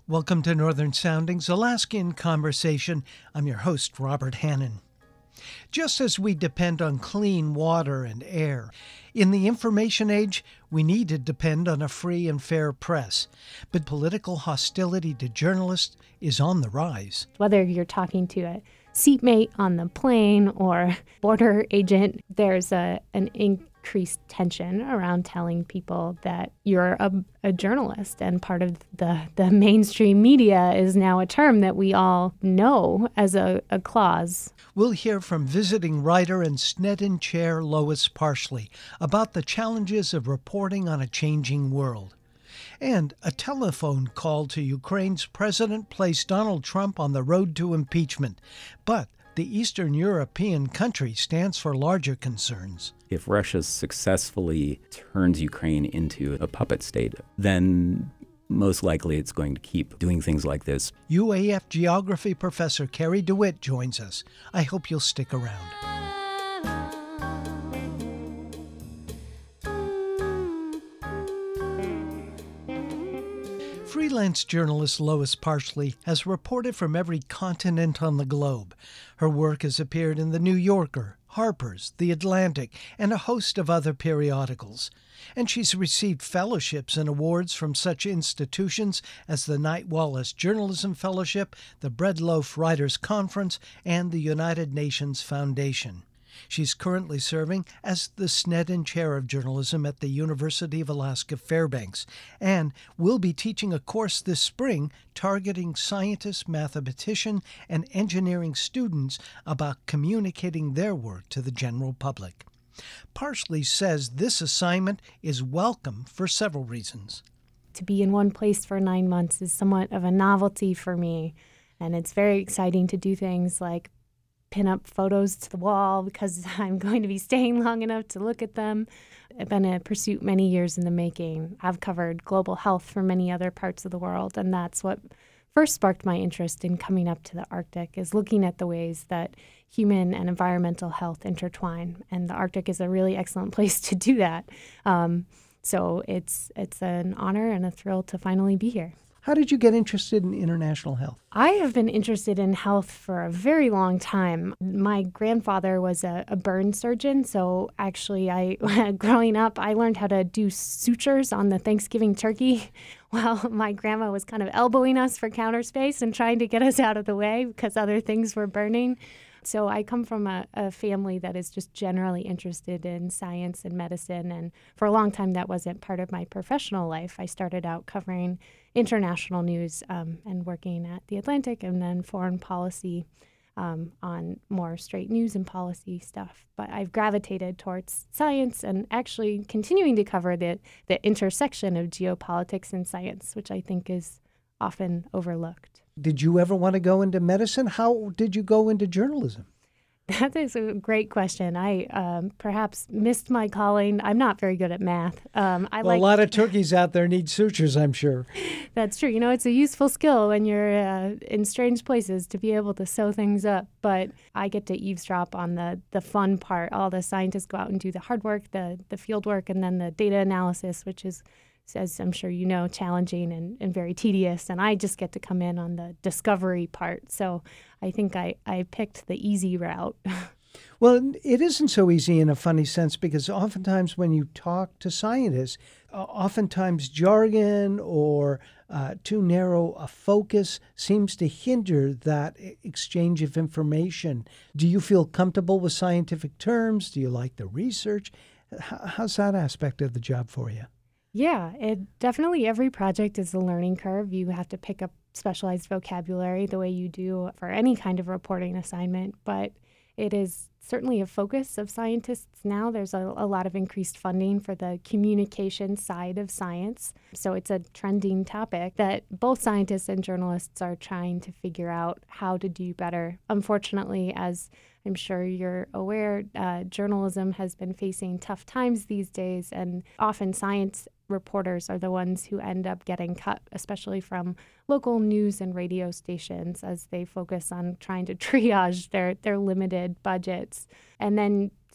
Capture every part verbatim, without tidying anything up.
Welcome to Northern Soundings, Alaska in Conversation. I'm your host, Robert Hannon. Just as we depend on clean water and air, in the information age, we need to depend on a free and fair press. But political hostility to journalists is on the rise. Whether you're talking to a seatmate on the plane or border agent, there's a an increased tension around telling people that you're a, a journalist. And part of the, the mainstream media is now a term that we all know as a, a clause. We'll hear from visiting writer and Sneddon Chair Lois Parsley about the challenges of reporting on a changing world. And a telephone call to Ukraine's president placed Donald Trump on the road to impeachment. But the Eastern European country stands for larger concerns. If Russia successfully turns Ukraine into a puppet state, then most likely it's going to keep doing things like this. U A F geography professor Kerry DeWitt joins us. I hope you'll stick around. Freelance journalist Lois Parsley has reported from every continent on the globe. Her work has appeared in The New Yorker, Harper's, The Atlantic, and a host of other periodicals. And she's received fellowships and awards from such institutions as the Knight Wallace Journalism Fellowship, the Bread Loaf Writers Conference, and the United Nations Foundation. She's currently serving as the Sneddon Chair of Journalism at the University of Alaska Fairbanks, and will be teaching a course this spring targeting scientists, mathematicians, and engineering students about communicating their work to the general public. Parsley says this assignment is welcome for several reasons. To be in one place for nine months is somewhat of a novelty for me, and it's very exciting to do things like pin up photos to the wall because I'm going to be staying long enough to look at them. It's been a pursuit many years in the making. I've covered global health for many other parts of the world, and that's what first sparked my interest in coming up to the Arctic, is looking at the ways that human and environmental health intertwine. And the Arctic is a really excellent place to do that. Um, so it's it's an honor and a thrill to finally be here. How did you get interested in international health? I have been interested in health for a very long time. My grandfather was a, a burn surgeon, so actually, I growing up, I learned how to do sutures on the Thanksgiving turkey while my grandma was kind of elbowing us for counter space and trying to get us out of the way because other things were burning. So I come from a, a family that is just generally interested in science and medicine, and for a long time that wasn't part of my professional life. I started out covering international news um, and working at The Atlantic, and then foreign policy um, on more straight news and policy stuff. But I've gravitated towards science and actually continuing to cover the, the intersection of geopolitics and science, which I think is often overlooked. Did you ever want to go into medicine? How did you go into journalism? That is a great question. I um, perhaps missed my calling. I'm not very good at math. Um, I well, like a lot of turkeys out there need sutures, I'm sure. That's true. You know, it's a useful skill when you're uh, in strange places to be able to sew things up. But I get to eavesdrop on the, the fun part. All the scientists go out and do the hard work, the, the field work, and then the data analysis, which is, as I'm sure you know, challenging and, and very tedious. And I just get to come in on the discovery part. So I think I, I picked the easy route. Well, it isn't so easy in a funny sense, because oftentimes when you talk to scientists, uh, oftentimes jargon or uh, too narrow a focus seems to hinder that exchange of information. Do you feel comfortable with scientific terms? Do you like the research? H- how's that aspect of the job for you? Yeah, it definitely every project is a learning curve. You have to pick up specialized vocabulary the way you do for any kind of reporting assignment, but it is certainly a focus of scientists now. There's a, a lot of increased funding for the communication side of science. So it's a trending topic that both scientists and journalists are trying to figure out how to do better. Unfortunately, as I'm sure you're aware, uh, journalism has been facing tough times these days, and often science reporters are the ones who end up getting cut, especially from local news and radio stations, as they focus on trying to triage their, their limited budgets. And then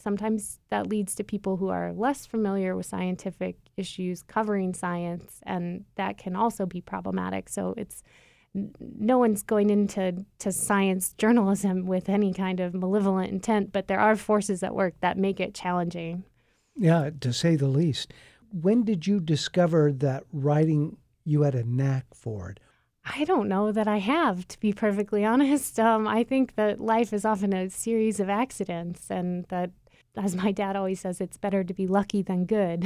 sometimes that leads to people who are less familiar with scientific issues covering science, and that can also be problematic. So it's no one's going into to science journalism with any kind of malevolent intent, but there are forces at work that make it challenging. Yeah, to say the least. When did you discover that writing, you had a knack for it? I don't know that I have, to be perfectly honest. Um, I think that life is often a series of accidents, and that, as my dad always says, it's better to be lucky than good.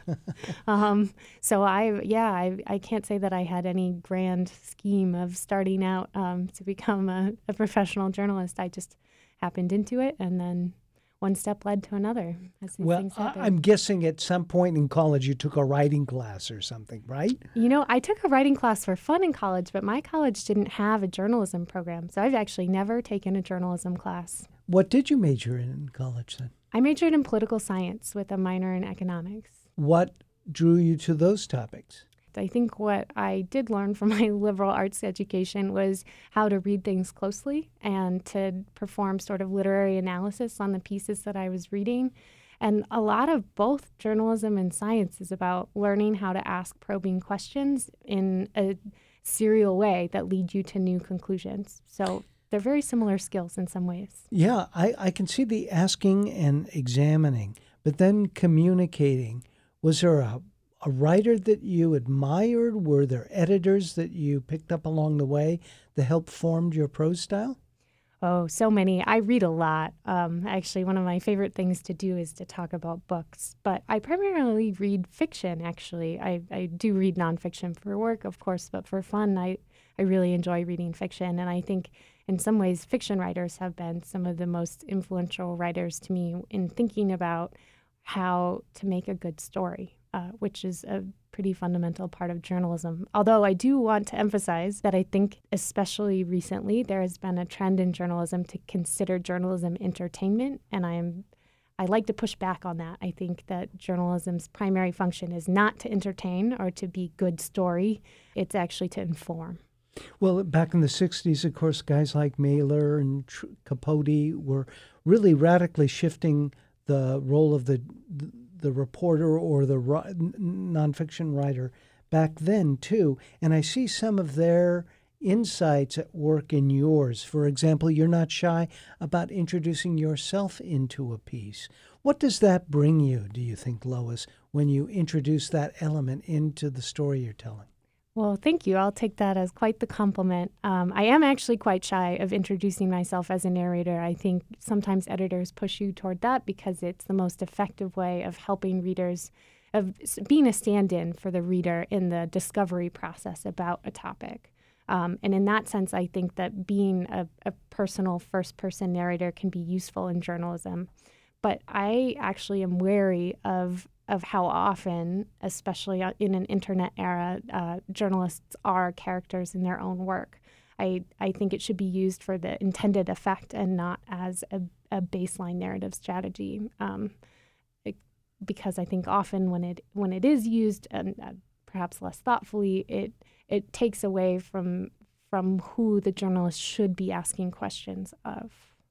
um, so I, yeah, I, I can't say that I had any grand scheme of starting out um, to become a, a professional journalist. I just happened into it, and then one step led to another. As these Well, things I- happen. I'm guessing at some point in college you took a writing class or something, right? You know, I took a writing class for fun in college, but my college didn't have a journalism program. So I've actually never taken a journalism class. What did you major in in college then? I majored in political science with a minor in economics. What drew you to those topics? I think what I did learn from my liberal arts education was how to read things closely and to perform sort of literary analysis on the pieces that I was reading. And a lot of both journalism and science is about learning how to ask probing questions in a serial way that lead you to new conclusions. So they're very similar skills in some ways. Yeah, I, I can see the asking and examining, but then communicating. Was there a A writer that you admired? Were there editors that you picked up along the way that helped form your prose style? Oh, so many. I read a lot. Um, actually, one of my favorite things to do is to talk about books. But I primarily read fiction, actually. I, I do read nonfiction for work, of course, but for fun, I, I really enjoy reading fiction. And I think in some ways, fiction writers have been some of the most influential writers to me in thinking about how to make a good story. Uh, which is a pretty fundamental part of journalism. Although I do want to emphasize that I think especially recently there has been a trend in journalism to consider journalism entertainment, and I am I like to push back on that. I think that journalism's primary function is not to entertain or to be good story. It's actually to inform. Well, back in the sixties, of course, guys like Mailer and Tr- Capote were really radically shifting the role of the, the the reporter or the ri- nonfiction writer back then, too. And I see some of their insights at work in yours. For example, you're not shy about introducing yourself into a piece. What does that bring you, do you think, Lois, when you introduce that element into the story you're telling? Well, thank you. I'll take that as quite the compliment. Um, I am actually quite shy of introducing myself as a narrator. I think sometimes editors push you toward that because it's the most effective way of helping readers, of being a stand-in for the reader in the discovery process about a topic. Um, and in that sense, I think that being a, a personal first-person narrator can be useful in journalism. But I actually am wary of of how often, especially in an internet era, uh, journalists are characters in their own work. I, I think it should be used for the intended effect and not as a, a baseline narrative strategy. Um, it, because I think often when it when it is used, and uh, perhaps less thoughtfully, it it takes away from from who the journalist should be asking questions of.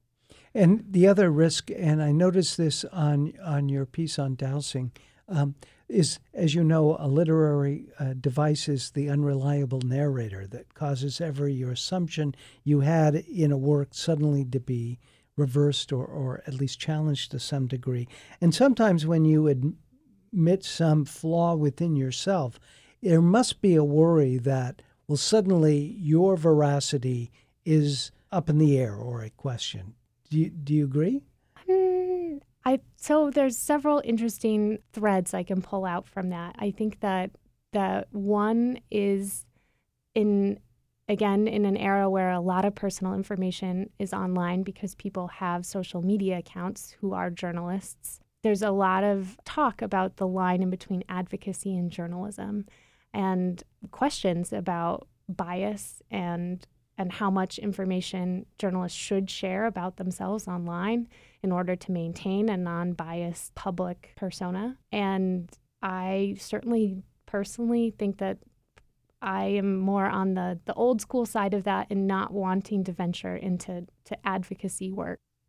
And the other risk, and I noticed this on on your piece on dowsing, um, is, as you know, a literary uh, device is the unreliable narrator that causes every your assumption you had in a work suddenly to be reversed or, or at least challenged to some degree. And sometimes when you admit some flaw within yourself, there must be a worry that, well, suddenly your veracity is up in the air or a question. Do you, do you agree? Mm, I so there's several interesting threads I can pull out from that. I think that that one is in again in an era where a lot of personal information is online because people have social media accounts who are journalists. There's a lot of talk about the line in between advocacy and journalism, and questions about bias and and how much information journalists should share about themselves online in order to maintain a non-biased public persona. And I certainly personally think that I am more on the, the old school side of that and not wanting to venture into to advocacy work.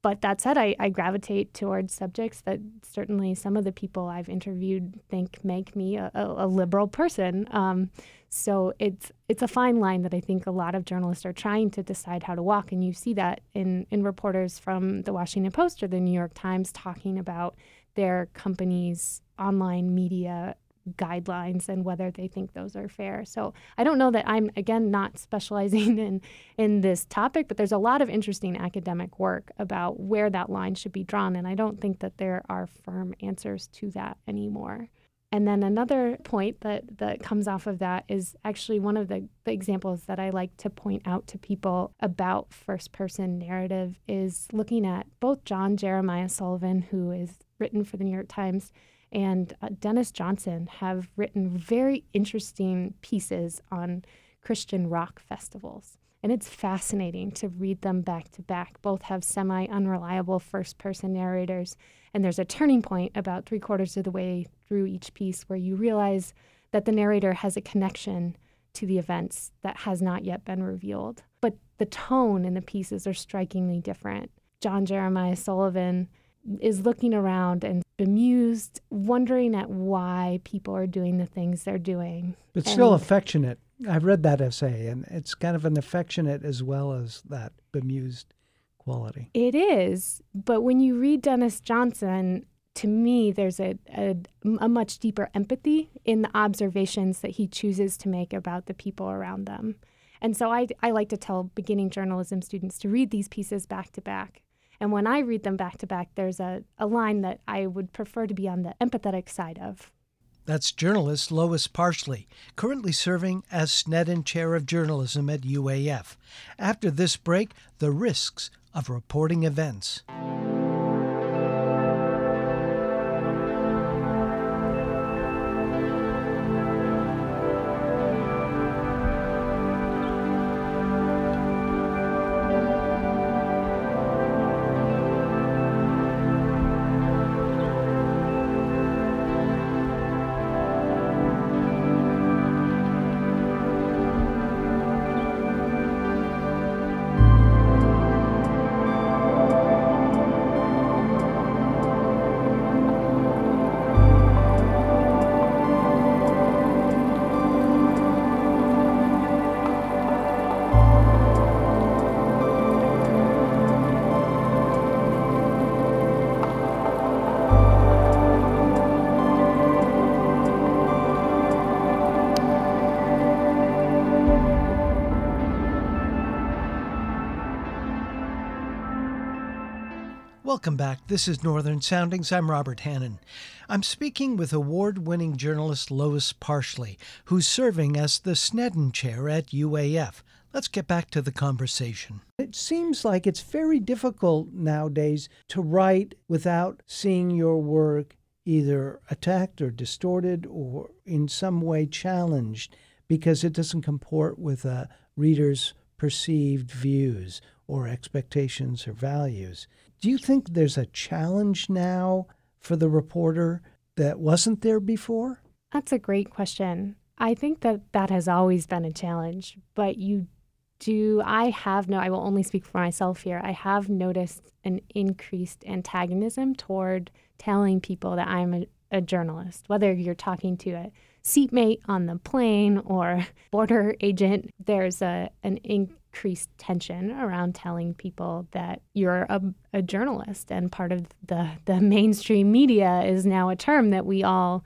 But that said, I, I gravitate towards subjects that certainly some of the people I've interviewed think make me a, a, a liberal person. Um, so it's it's a fine line that I think a lot of journalists are trying to decide how to walk. And you see that in, in reporters from the Washington Post or the New York Times talking about their company's online media guidelines and whether they think those are fair. So I don't know that I'm, again, not specializing in, in this topic, but there's a lot of interesting academic work about where that line should be drawn. And I don't think that there are firm answers to that anymore. And then another point that, that comes off of that is actually one of the, the examples that I like to point out to people about first-person narrative is looking at both John Jeremiah Sullivan, who is written for the New York Times, and uh, Dennis Johnson have written very interesting pieces on Christian rock festivals. And it's fascinating to read them back to back. Both have semi-unreliable first-person narrators. And there's a turning point about three quarters of the way through each piece where you realize that the narrator has a connection to the events that has not yet been revealed. But the tone in the pieces are strikingly different. John Jeremiah Sullivan is looking around and bemused, wondering at why people are doing the things they're doing. But and still affectionate. I've read that essay, and it's kind of an affectionate as well as that bemused quality. It is. But when you read Dennis Johnson, to me, there's a, a, a much deeper empathy in the observations that he chooses to make about the people around them. And so I, I like to tell beginning journalism students to read these pieces back to back. And when I read them back to back, there's a, a line that I would prefer to be on the empathetic side of. That's journalist Lois Parsley, currently serving as Sneddon Chair of Journalism at U A F. After this break, the risks of reporting events. Welcome back. This is Northern Soundings. I'm Robert Hannon. I'm speaking with award-winning journalist Lois Parsley, who's serving as the Sneddon Chair at U A F. Let's get back to the conversation. It seems like it's very difficult nowadays to write without seeing your work either attacked or distorted or in some way challenged because it doesn't comport with a reader's perceived views or expectations or values. Do you think there's a challenge now for the reporter that wasn't there before? That's a great question. I think that that has always been a challenge, but you do, I have no, I will only speak for myself here. I have noticed an increased antagonism toward telling people that I'm a, a journalist, whether you're talking to a seatmate on the plane or border agent. There's a an increased tension around telling people that you're a, a journalist, and part of the, the mainstream media is now a term that we all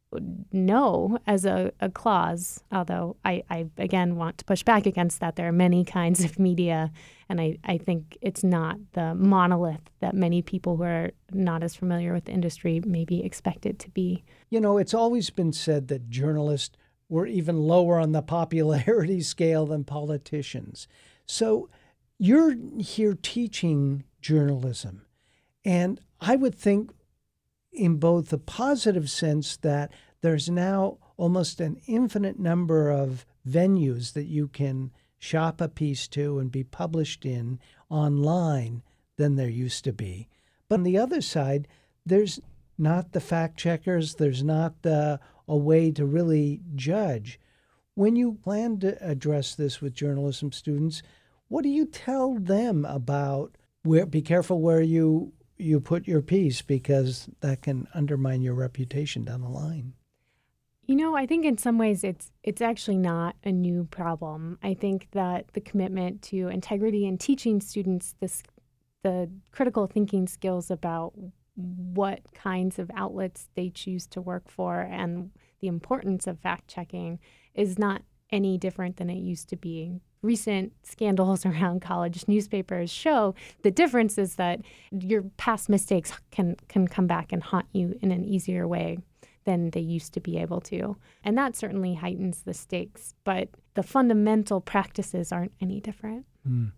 know as a, a clause, although I, I, again, want to push back against that. There are many kinds of media, and I, I think it's not the monolith that many people who are not as familiar with the industry may be expected to be. You know, it's always been said that journalists were even lower on the popularity scale than politicians. So you're here teaching journalism, and I would think in both the positive sense that there's now almost an infinite number of venues that you can shop a piece to and be published in online than there used to be. But on the other side, there's not the fact checkers, there's not the, a way to really judge. When you plan to address this with journalism students, what do you tell them about Where, be careful where you you put your piece, because that can undermine your reputation down the line. You know, I think in some ways it's it's actually not a new problem. I think that the commitment to integrity and teaching students this the critical thinking skills about what kinds of outlets they choose to work for and the importance of fact-checking is not any different than it used to be. Recent scandals around college newspapers show the difference is that your past mistakes can can come back and haunt you in an easier way than they used to be able to. And that certainly heightens the stakes, but the fundamental practices aren't any different. Mm.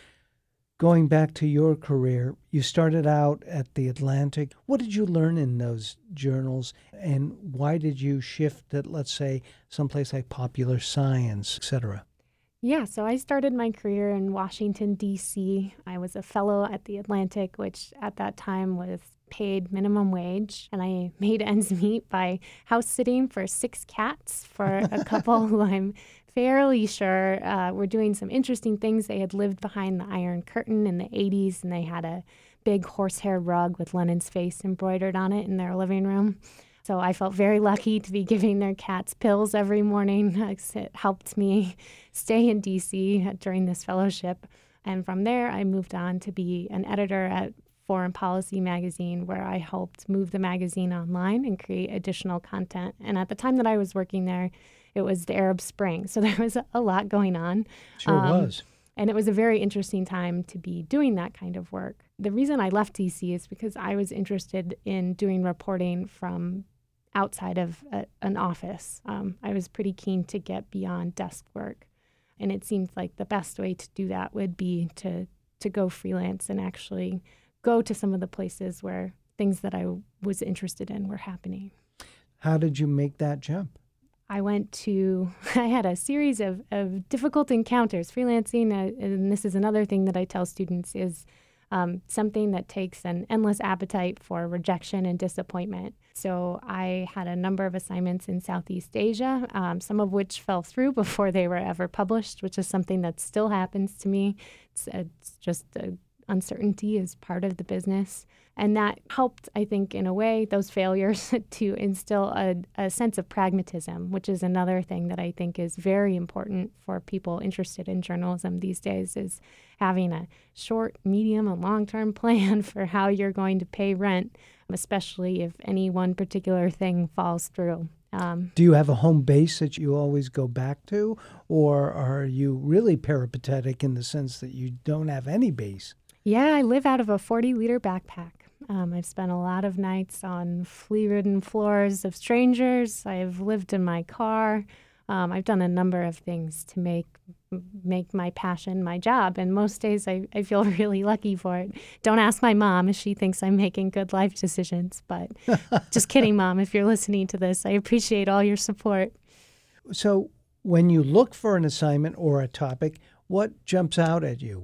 Going back to your career, you started out at The Atlantic. What did you learn in those journals, and why did you shift to, let's say, someplace like Popular Science, et cetera? Yeah, so I started my career in Washington, D C. I was a fellow at The Atlantic, which at that time was paid minimum wage, and I made ends meet by house sitting for six cats for a couple who I'm fairly sure uh, were doing some interesting things. They had lived behind the Iron Curtain in the eighties, and they had a big horsehair rug with Lenin's face embroidered on it in their living room. So I felt very lucky to be giving their cats pills every morning. It helped me stay in D C during this fellowship. And from there, I moved on to be an editor at Foreign Policy magazine, where I helped move the magazine online and create additional content. And at the time that I was working there, it was the Arab Spring. So there was a lot going on. Sure um, was. And it was a very interesting time to be doing that kind of work. The reason I left D C is because I was interested in doing reporting from outside of a, an office. Um, I was pretty keen to get beyond desk work. And it seemed like the best way to do that would be to to go freelance and actually go to some of the places where things that I was interested in were happening. How did you make that jump? I went to, I had a series of, of difficult encounters. Freelancing, uh, and this is another thing that I tell students, is um, something that takes an endless appetite for rejection and disappointment. So I had a number of assignments in Southeast Asia, um, some of which fell through before they were ever published, which is something that still happens to me. It's, it's just a uncertainty is part of the business. And that helped, I think, in a way, those failures to instill a, a sense of pragmatism, which is another thing that I think is very important for people interested in journalism these days, is having a short, medium, and long-term plan for how you're going to pay rent, especially if any one particular thing falls through. Um, Do you have a home base that you always go back to, or are you really peripatetic in the sense that you don't have any base? Yeah, I live out of a forty-liter backpack. Um, I've spent a lot of nights on flea-ridden floors of strangers. I've lived in my car. Um, I've done a number of things to make make my passion my job, and most days I, I feel really lucky for it. Don't ask my mom if she thinks I'm making good life decisions, but just kidding, Mom, if you're listening to this. I appreciate all your support. So when you look for an assignment or a topic, what jumps out at you?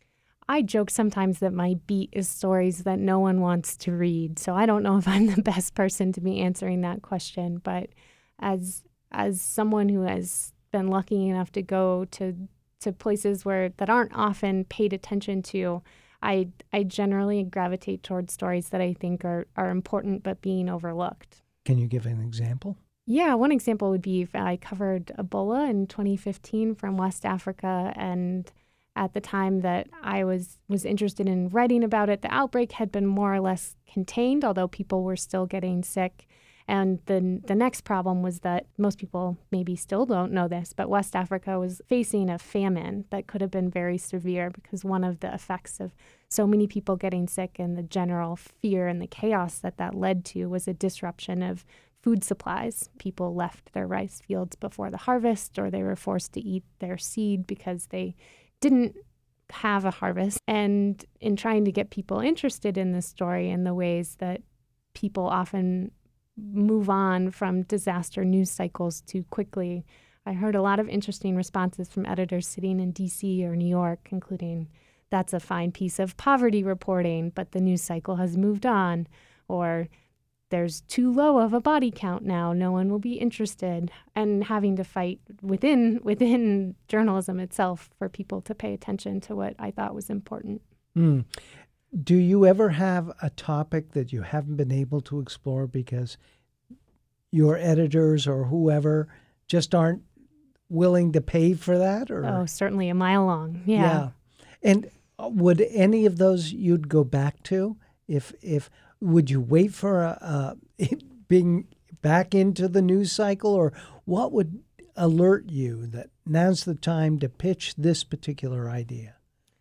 I joke sometimes that my beat is stories that no one wants to read. So I don't know if I'm the best person to be answering that question. But as as someone who has been lucky enough to go to to places where that aren't often paid attention to, I I generally gravitate towards stories that I think are, are important but being overlooked. Can you give an example? Yeah, one example would be I covered Ebola in twenty fifteen from West Africa, and at the time that I was, was interested in writing about it, the outbreak had been more or less contained, although people were still getting sick. And the, the next problem was that most people maybe still don't know this, but West Africa was facing a famine that could have been very severe, because one of the effects of so many people getting sick and the general fear and the chaos that that led to was a disruption of food supplies. People left their rice fields before the harvest, or they were forced to eat their seed because they didn't have a harvest. And in trying to get people interested in this story and the ways that people often move on from disaster news cycles too quickly, I heard a lot of interesting responses from editors sitting in D C or New York, including, "That's a fine piece of poverty reporting, but the news cycle has moved on," or "There's too low of a body count now, no one will be interested," and having to fight within within journalism itself for people to pay attention to what I thought was important. Mm. Do you ever have a topic that you haven't been able to explore because your editors or whoever just aren't willing to pay for that? Or Oh, certainly a mile long. Yeah. yeah. And would any of those you'd go back to? If if would you wait for a, a it being back into the news cycle, or what would alert you that now's the time to pitch this particular idea?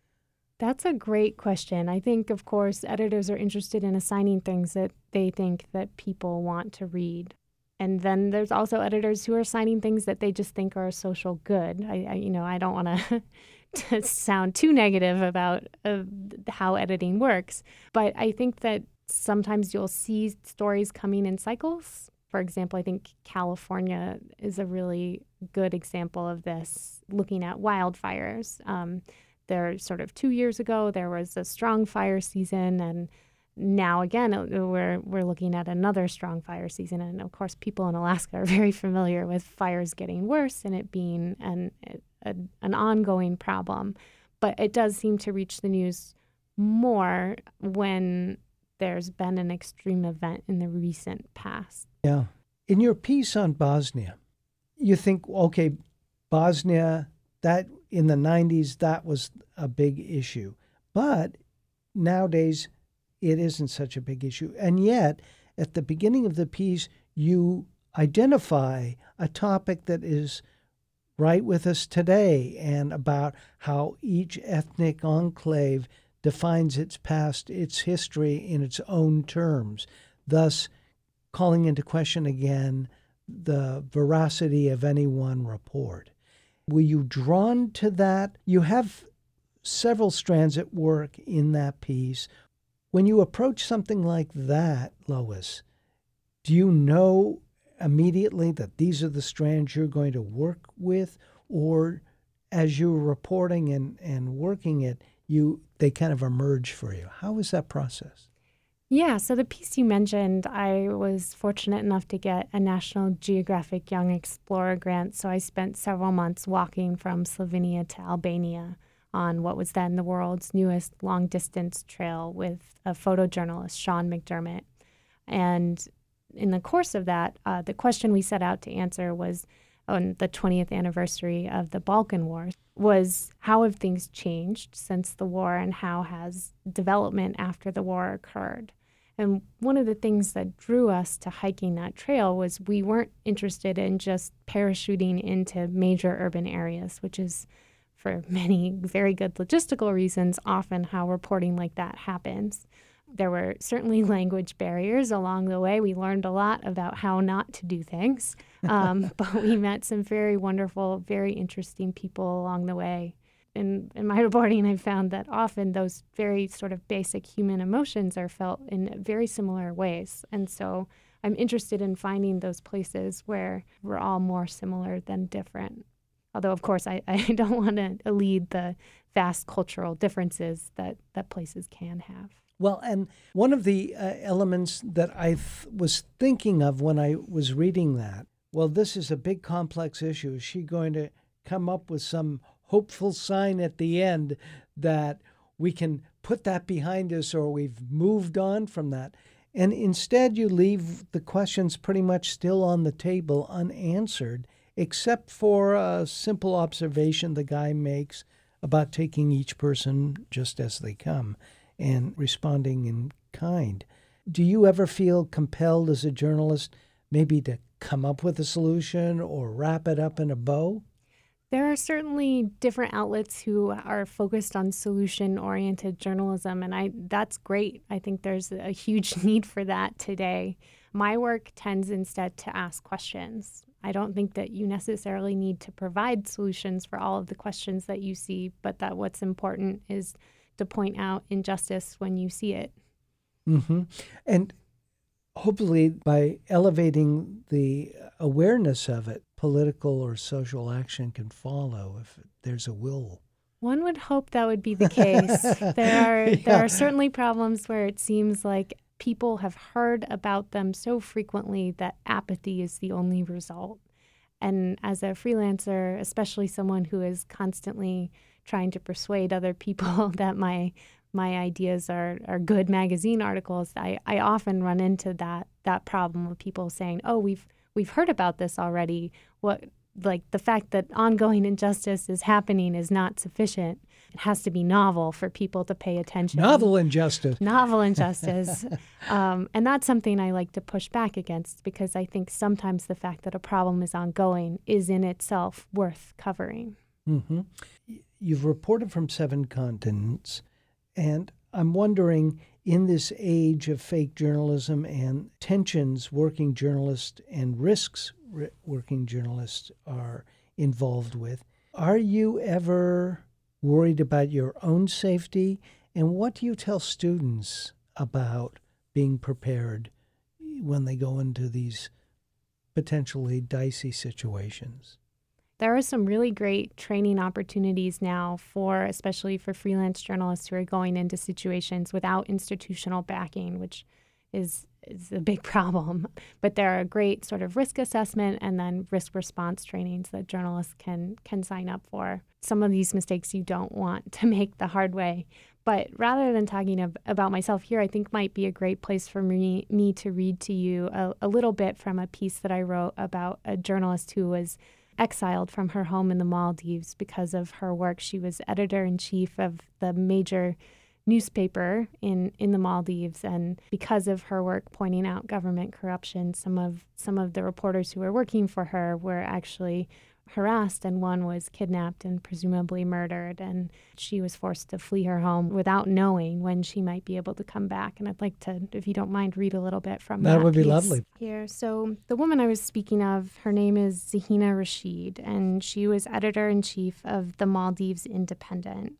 That's a great question. I think, of course, editors are interested in assigning things that they think that people want to read. And then there's also editors who are assigning things that they just think are a social good. I, I you know, I don't want to to sound too negative about uh, how editing works, but I think that sometimes you'll see stories coming in cycles. For example, I think California is a really good example of this, looking at wildfires. Um, there, sort of two years ago, there was a strong fire season, and now again, we're we're looking at another strong fire season. And of course, people in Alaska are very familiar with fires getting worse and it being an a, an ongoing problem. But it does seem to reach the news more when there's been an extreme event in the recent past. Yeah. In your piece on Bosnia, you think, okay, Bosnia, that in the nineties, that was a big issue. But nowadays, it isn't such a big issue. And yet, at the beginning of the piece, you identify a topic that is right with us today, and about how each ethnic enclave defines its past, its history in its own terms, thus calling into question again the veracity of any one report. Were you drawn to that? You have several strands at work in that piece. When you approach something like that, Lois, do you know immediately that these are the strands you're going to work with? Or as you're reporting and, and working it, you they kind of emerge for you? How is that process? Yeah, so the piece you mentioned, I was fortunate enough to get a National Geographic Young Explorer grant, so I spent several months walking from Slovenia to Albania on what was then the world's newest long-distance trail with a photojournalist, Sean McDermott. And in the course of that, uh, the question we set out to answer was, on the twentieth anniversary of the Balkan War, was how have things changed since the war, and how has development after the war occurred? And one of the things that drew us to hiking that trail was we weren't interested in just parachuting into major urban areas, which is, for many very good logistical reasons, often how reporting like that happens. There were certainly language barriers along the way. We learned a lot about how not to do things, um, but we met some very wonderful, very interesting people along the way. In, in my reporting, I found that often those very sort of basic human emotions are felt in very similar ways. And so I'm interested in finding those places where we're all more similar than different. Although, of course, I, I don't want to elide the vast cultural differences that, that places can have. Well, and one of the uh, elements that I th- was thinking of when I was reading that, well, this is a big complex issue. Is she going to come up with some hopeful sign at the end that we can put that behind us, or we've moved on from that? And instead, you leave the questions pretty much still on the table unanswered, except for a simple observation the guy makes about taking each person just as they come and responding in kind. Do you ever feel compelled as a journalist maybe to come up with a solution or wrap it up in a bow? There are certainly different outlets who are focused on solution-oriented journalism, and I that's great. I think there's a huge need for that today. My work tends instead to ask questions. I don't think that you necessarily need to provide solutions for all of the questions that you see, but that what's important is to point out injustice when you see it. Mm-hmm. And hopefully by elevating the awareness of it, political or social action can follow if there's a will. One would hope that would be the case. There are Yeah. there are certainly problems where it seems like people have heard about them so frequently that apathy is the only result. And as a freelancer, especially someone who is constantly trying to persuade other people that my my ideas are, are good magazine articles, I, I often run into that that problem of people saying, oh, we've we've heard about this already. What like the fact that ongoing injustice is happening is not sufficient. It has to be novel for people to pay attention. Novel injustice. Novel injustice. um, and that's something I like to push back against, because I think sometimes the fact that a problem is ongoing is in itself worth covering. Mm-hmm. You've reported from seven continents, and I'm wondering, in this age of fake journalism and tensions working journalists and risks working journalists are involved with, are you ever worried about your own safety? And what do you tell students about being prepared when they go into these potentially dicey situations? There are some really great training opportunities now for, especially for freelance journalists who are going into situations without institutional backing, which is is a big problem. But there are great sort of risk assessment and then risk response trainings that journalists can can sign up for. Some of these mistakes you don't want to make the hard way. But rather than talking of, about myself here, I think might be a great place for me, me to read to you a, a little bit from a piece that I wrote about a journalist who was exiled from her home in the Maldives because of her work. She was editor-in-chief of the major newspaper in, in the Maldives, and because of her work pointing out government corruption, some of some of the reporters who were working for her were actually harassed, and one was kidnapped and presumably murdered, and she was forced to flee her home without knowing when she might be able to come back. And I'd like to, if you don't mind, read a little bit from that. That would be piece lovely. Here. So the woman I was speaking of, her name is Zahina Rashid, and she was editor-in-chief of the Maldives Independent.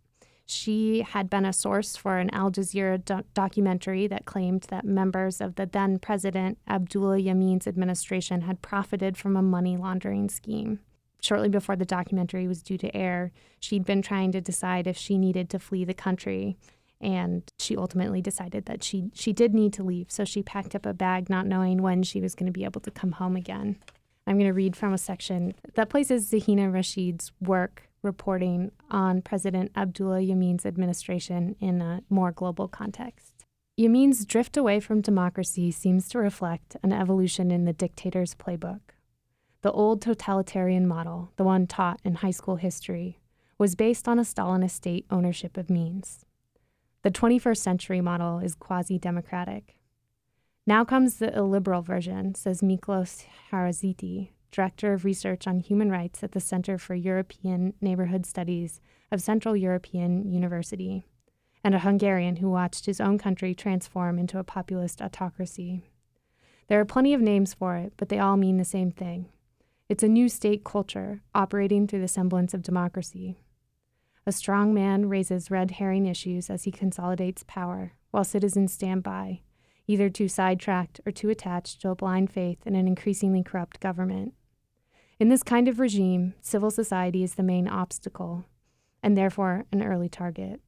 She had been a source for an Al Jazeera do- documentary that claimed that members of the then president Abdullah Yamin's administration had profited from a money laundering scheme. Shortly before the documentary was due to air, she'd been trying to decide if she needed to flee the country, and she ultimately decided that she she did need to leave, so she packed up a bag not knowing when she was going to be able to come home again. I'm going to read from a section that places Zahina Rashid's work reporting on President Abdullah Yamin's administration in a more global context. Yamin's drift away from democracy seems to reflect an evolution in the dictator's playbook. The old totalitarian model, the one taught in high school history, was based on a Stalinist state ownership of means. The twenty-first century model is quasi-democratic. Now comes the illiberal version, says Miklos Haraziti, Director of Research on Human Rights at the Center for European Neighborhood Studies of Central European University, and a Hungarian who watched his own country transform into a populist autocracy. There are plenty of names for it, but they all mean the same thing. It's a new state culture operating through the semblance of democracy. A strong man raises red herring issues as he consolidates power, while citizens stand by, either too sidetracked or too attached to a blind faith in an increasingly corrupt government. In this kind of regime, civil society is the main obstacle, and therefore an early target.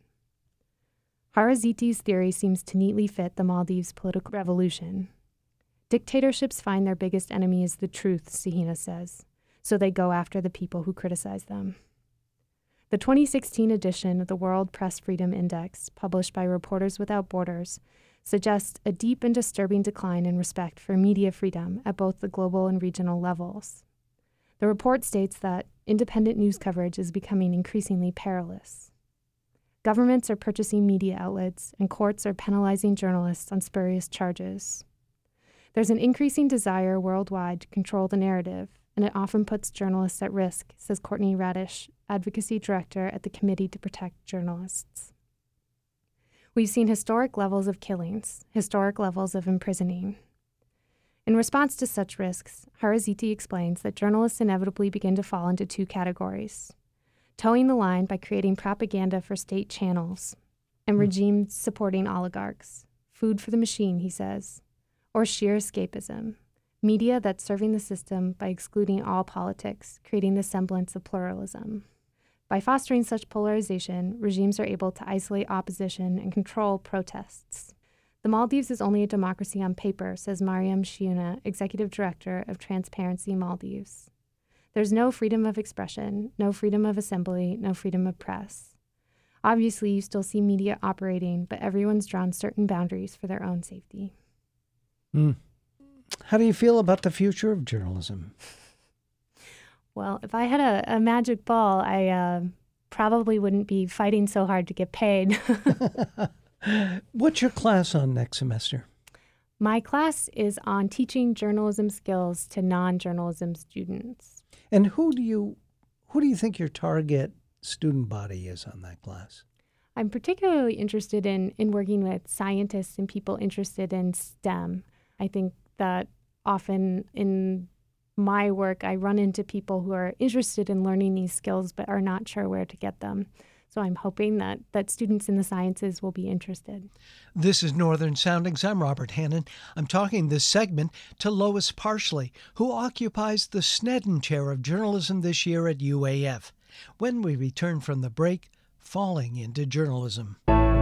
Haraziti's theory seems to neatly fit the Maldives political revolution. Dictatorships find their biggest enemy is the truth, Zahina says, so they go after the people who criticize them. The twenty sixteen edition of the World Press Freedom Index, published by Reporters Without Borders, suggests a deep and disturbing decline in respect for media freedom at both the global and regional levels. The report states that independent news coverage is becoming increasingly perilous. Governments are purchasing media outlets, and courts are penalizing journalists on spurious charges. There's an increasing desire worldwide to control the narrative, and it often puts journalists at risk, says Courtney Radish, Advocacy Director at the Committee to Protect Journalists. We've seen historic levels of killings, historic levels of imprisoning. In response to such risks, Haraziti explains that journalists inevitably begin to fall into two categories: towing the line by creating propaganda for state channels, and regimes supporting oligarchs, food for the machine, he says, or sheer escapism, media that's serving the system by excluding all politics, creating the semblance of pluralism. By fostering such polarization, regimes are able to isolate opposition and control protests. The Maldives is only a democracy on paper, says Mariam Shiuna, Executive Director of Transparency Maldives. There's no freedom of expression, no freedom of assembly, no freedom of press. Obviously, you still see media operating, but everyone's drawn certain boundaries for their own safety. Mm. How do you feel about the future of journalism? Well, if I had a, a magic ball, I uh, probably wouldn't be fighting so hard to get paid. What's your class on next semester? My class is on teaching journalism skills to non-journalism students. And who do you who do you think your target student body is on that class? I'm particularly interested in, in working with scientists and people interested in STEM. I think that often in my work, I run into people who are interested in learning these skills but are not sure where to get them. So I'm hoping that, that students in the sciences will be interested. This is Northern Soundings. I'm Robert Hannon. I'm talking this segment to Lois Parsley, who occupies the Sneddon Chair of Journalism this year at U A F. When we return from the break, falling into journalism.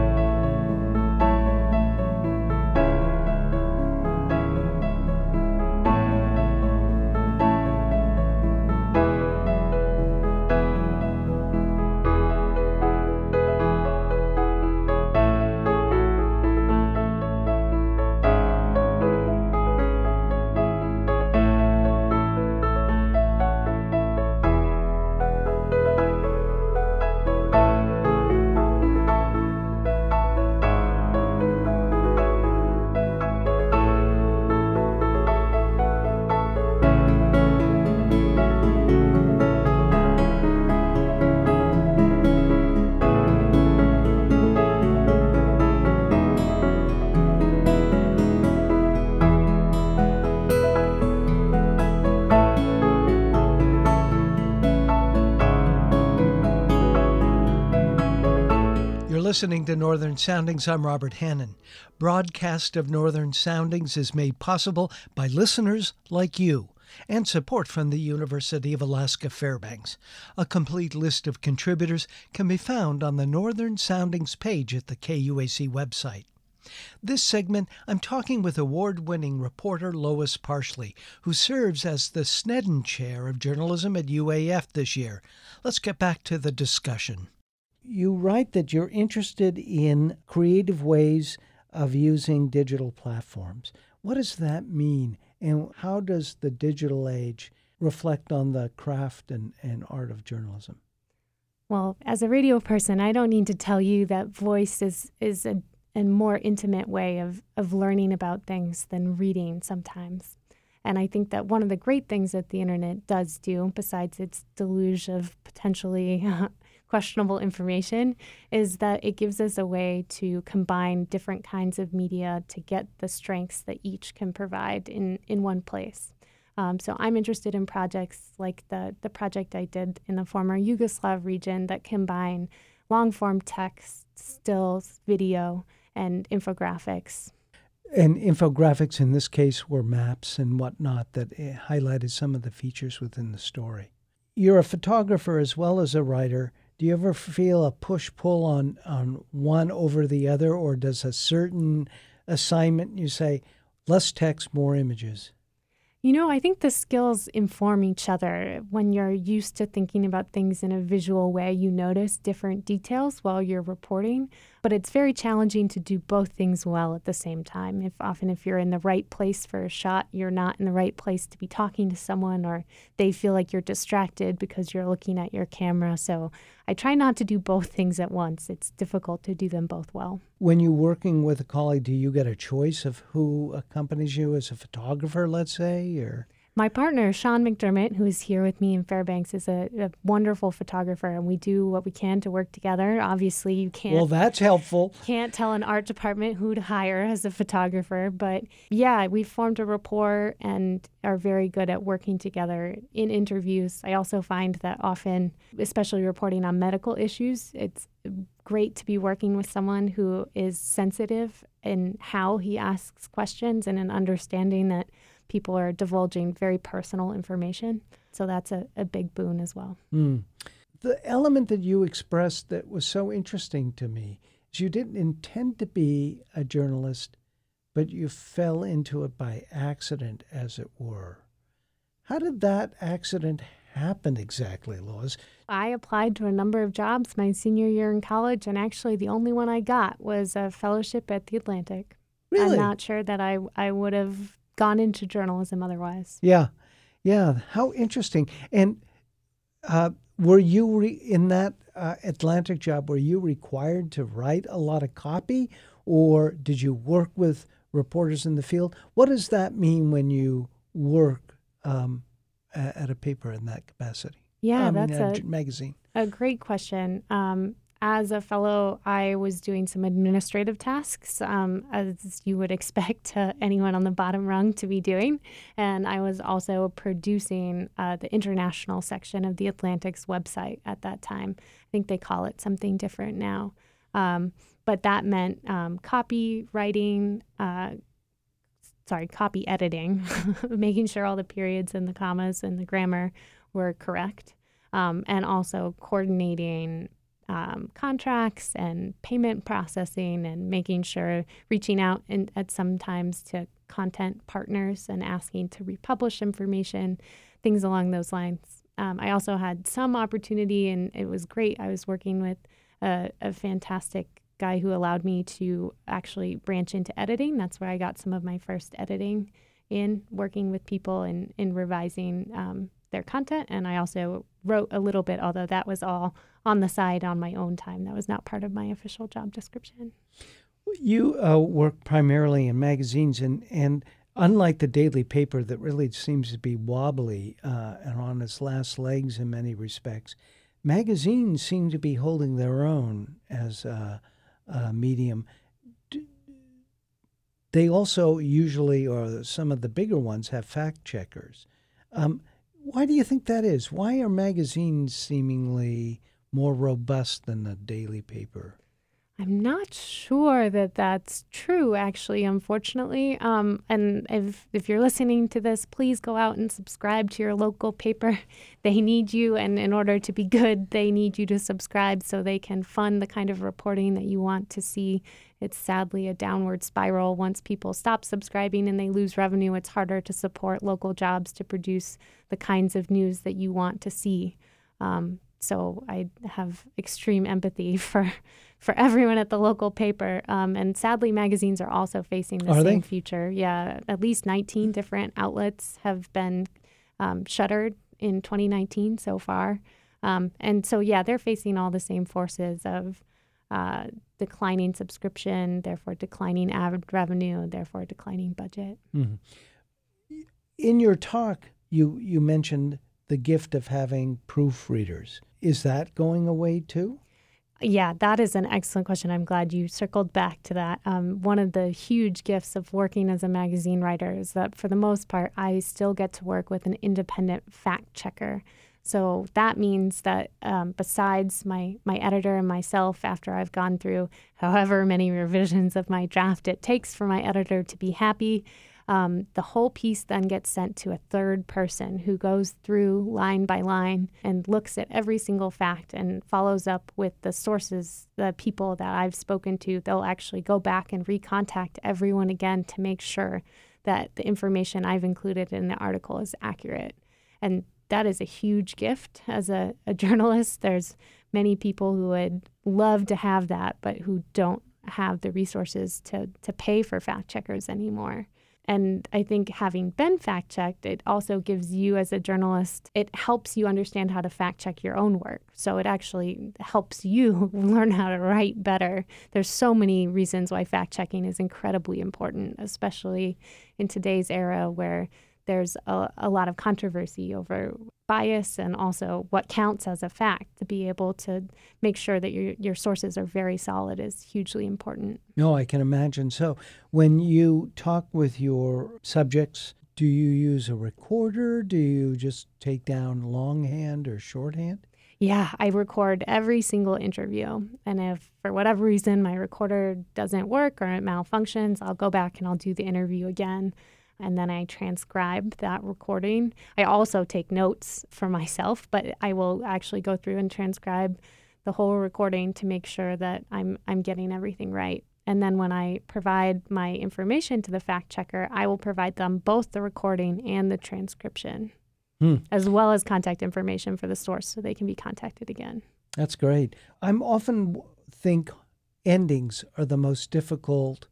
Listening to Northern Soundings, I'm Robert Hannon. Broadcast of Northern Soundings is made possible by listeners like you and support from the University of Alaska Fairbanks. A complete list of contributors can be found on the Northern Soundings page at the K U A C website. This segment, I'm talking with award-winning reporter Lois Parsley, who serves as the Sneddon Chair of Journalism at U A F this year. Let's get back to the discussion. You write that you're interested in creative ways of using digital platforms. What does that mean, and how does the digital age reflect on the craft and, and art of journalism? Well, as a radio person, I don't need to tell you that voice is, is a, a more intimate way of, of learning about things than reading sometimes. And I think that one of the great things that the internet does do, besides its deluge of potentially questionable information, is that it gives us a way to combine different kinds of media to get the strengths that each can provide in, in one place. Um, so I'm interested in projects like the, the project I did in the former Yugoslav region that combine long-form text, stills, video, and infographics. And infographics in this case were maps and whatnot that highlighted some of the features within the story. You're a photographer as well as a writer. Do you ever feel a push-pull on, on one over the other, or does a certain assignment, you say, less text, more images? You know, I think the skills inform each other. When you're used to thinking about things in a visual way, you notice different details while you're reporting. But it's very challenging to do both things well at the same time. If often if you're in the right place for a shot, you're not in the right place to be talking to someone, or they feel like you're distracted because you're looking at your camera. So I try not to do both things at once. It's difficult to do them both well. When you're working with a colleague, do you get a choice of who accompanies you as a photographer, let's say, or? My partner, Sean McDermott, who is here with me in Fairbanks, is a, a wonderful photographer, and we do what we can to work together. Obviously, you can't. Well, that's helpful. Can't tell an art department who to hire as a photographer, but yeah, we've formed a rapport and are very good at working together in interviews. I also find that often, especially reporting on medical issues, it's great to be working with someone who is sensitive in how he asks questions and an understanding that people are divulging very personal information. So that's a, a big boon as well. Mm. The element that you expressed that was so interesting to me is you didn't intend to be a journalist, but you fell into it by accident, as it were. How did that accident happened exactly, Lois? I applied to a number of jobs my senior year in college, and actually the only one I got was a fellowship at The Atlantic. Really? I'm not sure that I, I would have gone into journalism otherwise. Yeah. Yeah. How interesting. And uh, were you re- in that uh, Atlantic job, were you required to write a lot of copy, or did you work with reporters in the field? What does that mean when you work um, a- at a paper in that capacity? Yeah, I mean, that's a a, j- magazine. a great question. Um, as a fellow, I was doing some administrative tasks, um, as you would expect uh, anyone on the bottom rung to be doing. And I was also producing uh, the international section of The Atlantic's website at that time. I think they call it something different now. Um, but that meant um, copywriting, uh, sorry, copy editing, making sure all the periods and the commas and the grammar were correct, um, and also coordinating um, contracts and payment processing and making sure, reaching out and at sometimes to content partners and asking to republish information, things along those lines. Um, I also had some opportunity, and it was great. I was working with a, a fantastic guy who allowed me to actually branch into editing. That's where I got some of my first editing in, working with people and in revising um, their content. And I also wrote a little bit, although that was all on the side on my own time. That was not part of my official job description. You uh, work primarily in magazines, and, and unlike the daily paper that really seems to be wobbly uh, and on its last legs in many respects, magazines seem to be holding their own as a, a medium. D- They also usually, or some of the bigger ones, have fact checkers. Um, why do you think that is? Why are magazines seemingly more robust than the daily paper? I'm not sure that that's true, actually, unfortunately. Um, and if if you're listening to this, please go out and subscribe to your local paper. They need you, and in order to be good, they need you to subscribe so they can fund the kind of reporting that you want to see. It's sadly a downward spiral. Once people stop subscribing and they lose revenue, it's harder to support local jobs to produce the kinds of news that you want to see. Um, so I have extreme empathy for for everyone at the local paper. Um, and sadly, magazines are also facing the Are same they? future. Yeah, at least nineteen different outlets have been um, shuttered in twenty nineteen so far. Um, and so, yeah, they're facing all the same forces of uh, declining subscription, therefore declining ad revenue, therefore declining budget. Mhm. In your talk, you, you mentioned the gift of having proofreaders. Is that going away too? Yeah, that is an excellent question. I'm glad you circled back to that. Um, one of the huge gifts of working as a magazine writer is that for the most part, I still get to work with an independent fact checker. So that means that um, besides my, my editor and myself, after I've gone through however many revisions of my draft it takes for my editor to be happy, Um, the whole piece then gets sent to a third person who goes through line by line and looks at every single fact and follows up with the sources, the people that I've spoken to. They'll actually go back and recontact everyone again to make sure that the information I've included in the article is accurate. And that is a huge gift as a, a journalist. There's many people who would love to have that, but who don't have the resources to, to pay for fact checkers anymore. And I think having been fact-checked, it also gives you as a journalist, it helps you understand how to fact-check your own work. So it actually helps you learn how to write better. There's so many reasons why fact-checking is incredibly important, especially in today's era where there's a, a lot of controversy over bias and also what counts as a fact. To be able to make sure that your your sources are very solid is hugely important. No, I can imagine. So when you talk with your subjects, do you use a recorder? Do you just take down longhand or shorthand? Yeah, I record every single interview. And if for whatever reason my recorder doesn't work or it malfunctions, I'll go back and I'll do the interview again. And then I transcribe that recording. I also take notes for myself, but I will actually go through and transcribe the whole recording to make sure that I'm I'm getting everything right. And then when I provide my information to the fact checker, I will provide them both the recording and the transcription. Hmm. as well as contact information for the source so they can be contacted again. That's great. I'm often w- think endings are the most difficult